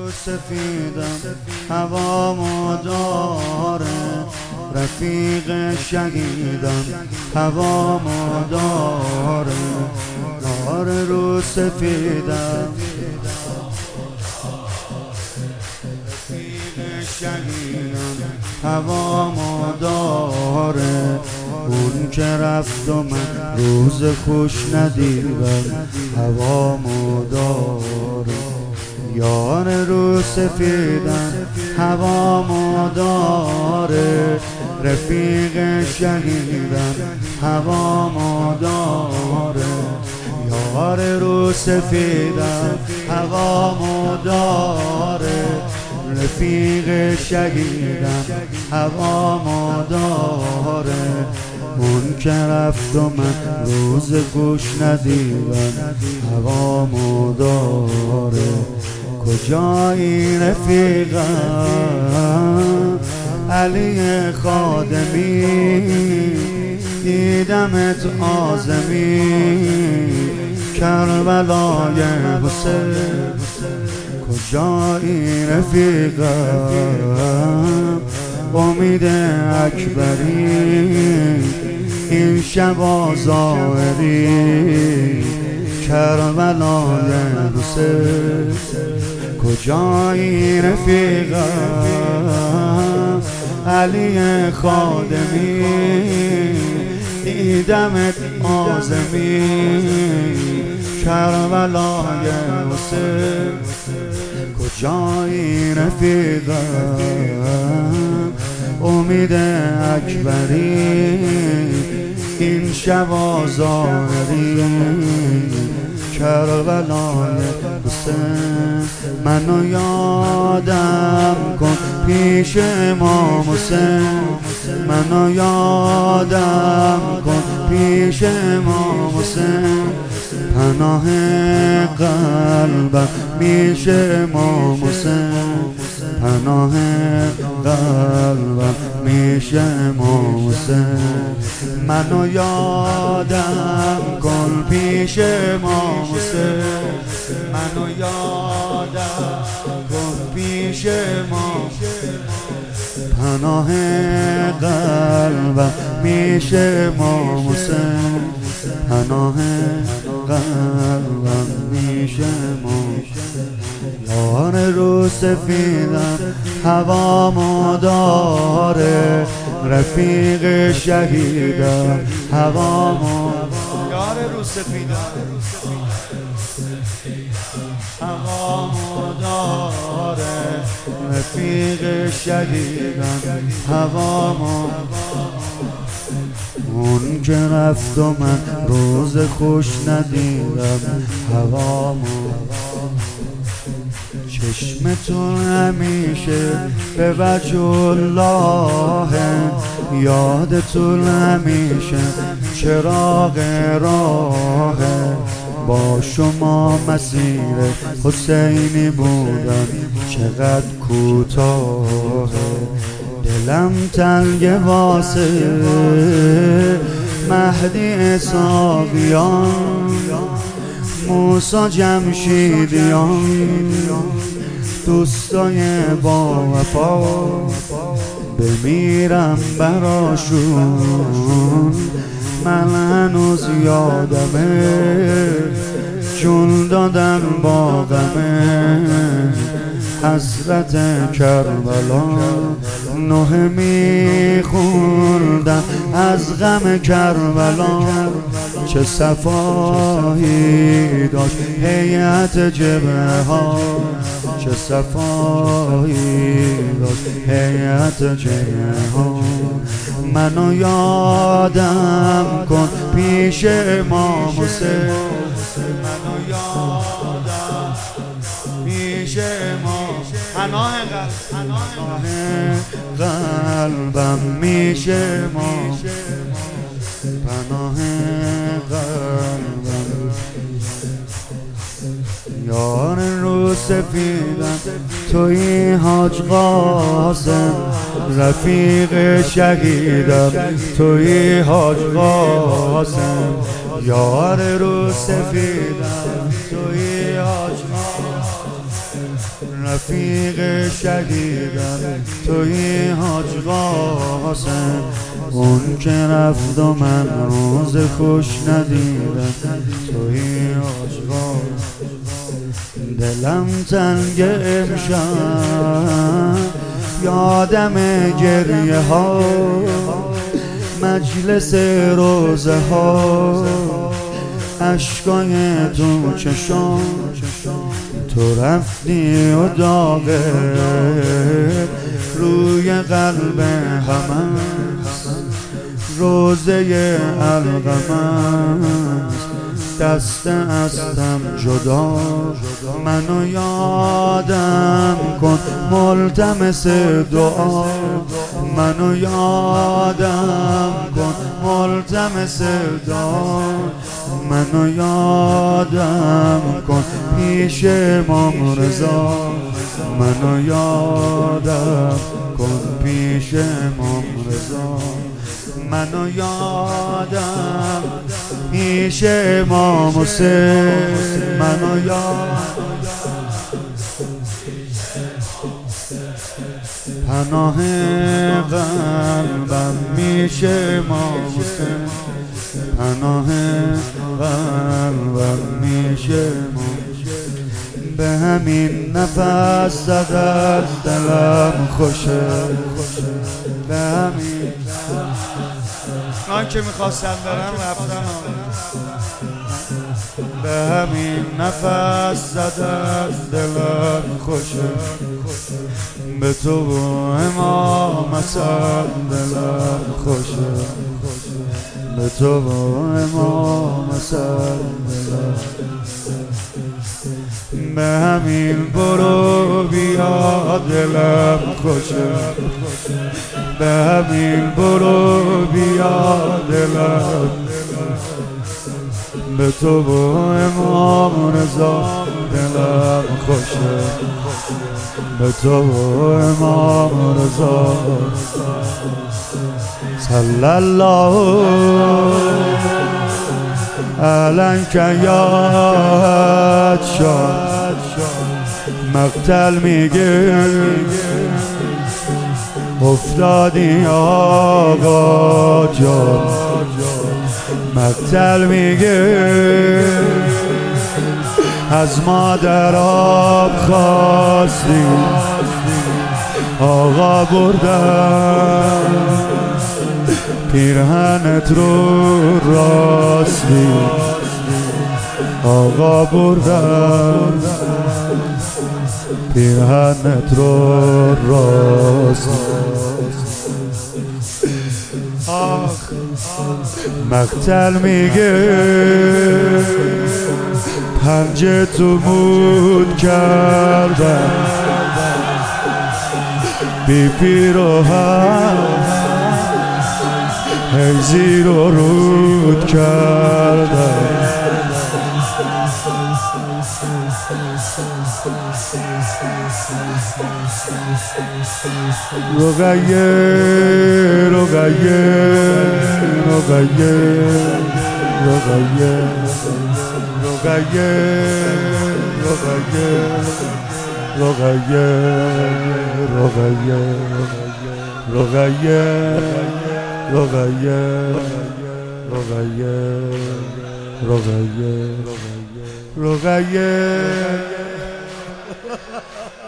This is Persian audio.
رو سفیدم هوامو داره، رفیق شهیدم هوامو داره، داره رو سفیدم رفیق شهیدم هوامو داره. اون که رفت و من روز خوش ندیدم هوامو داره، یار رو سفیدم هوامو داره، رفیق شهیدم هوامو داره، یار رو سفیدم هوامو داره، رفیق شهیدم هوامو داره. اون که رفت و من روز گوش ندیدم هوامو داره. کجایی رفیقم علی خادمی، دیدمت آزمی کربلای حسین. کجایی رفیقم امید اکبری، این شب آزاری کربلای حسین. کجایی رفیقم علی خادمی، دیدمت آزمی کربلای حسین. کجایی رفیقم امید اکبری، این شب آزاری کربلای حسین. منو یادم کن پیش امام حسین، منو یادم کن پیش امام حسین. پناه قلبم میشه امام حسین، پناه قلبم میشه امام حسین. منو یادم کن پیش امام حسین، منو یادم کن پیش امام. پناه قلبم میشه امام حسین، پناه قلبم میشه امام. یار رو سفیدم هوامو داره، رفیق شهیدم هوامو. یار رو سفیدم هوامو داره، رفیق شهیدم هوامو. اون که رفت و من روز خوش ندیدم هوامو. چشمتون همیشه به وجه الله، یادتون همیشه چراغ راه. با شما مسیر حسینی بودم چقدر کوتاه. دلم تنگ واسه مهدی اسحاقیان، موسی جمشیدیان، دوستای با وفا. بمیرم براشون من هنوز یادمه، جون دادن با غمه. حسرت کربلا نوح میخوندم از غم کربلا. چه صفایی داشت هیئت جبهه ها، چه صفایی داشت هیئت جبهه ها. منو یادم کن پیش امام حسین، منو یادم پیش امام. پناه قلبم میشه امام، پناه قلبم. یار رو سفیدم توی حاج قاسم، رفیق شهیدم توی حاج قاسم. یار رو سفیدم توی حاج قاسم، رفیق شهیدم توی حاج قاسم، اون که رفت و من روز خوش ندیدم توی حاج قاسم. دلم تنگ امشب یادم گریه ها، مجلس روزه ها، عشقای تو چشام، تو رفتی و داغه روی قلب همه روزه القمر، دست ازم جدا منو یادم کن ملتمس دعا، منو یادم کن ملتمس دعا، منو یادم کن پیش امام رضا، منو یادم کن پیش امام رضا، منو یادم پیش امام حسین، منو یادم پناه قلبم میشه امام حسین، پناه قلبم میشه امام حسین. به همین نفس زدن دلم خوشه، به همین من که میخواستم برم رفتم، به همین نفس زدن دلم خوشه، به تو و امامتم دلم خوشه، به تو و امامتم دلم، به همین برو بیا دلم خوشه، به همین برو بیا دلم، به تو و امام رضا دلم خوشه، به تو و امام رضا. صلی الله علیک یا شاد مقتل میگه افتادی آقا جان، مقتل میگه از مادر آب خواستی آقا بردن، پیرهنت رو راستی آقا بردن، پیرهنت رو راستی. مقتل میگه پنجه تو مود کردن، بی پیر و هم حیزی رو رود کردن، رقیه رقیه رقیه رقیه رقیه رقیه رقیه رقیه رقیه رقیه رقیه رقیه رقیه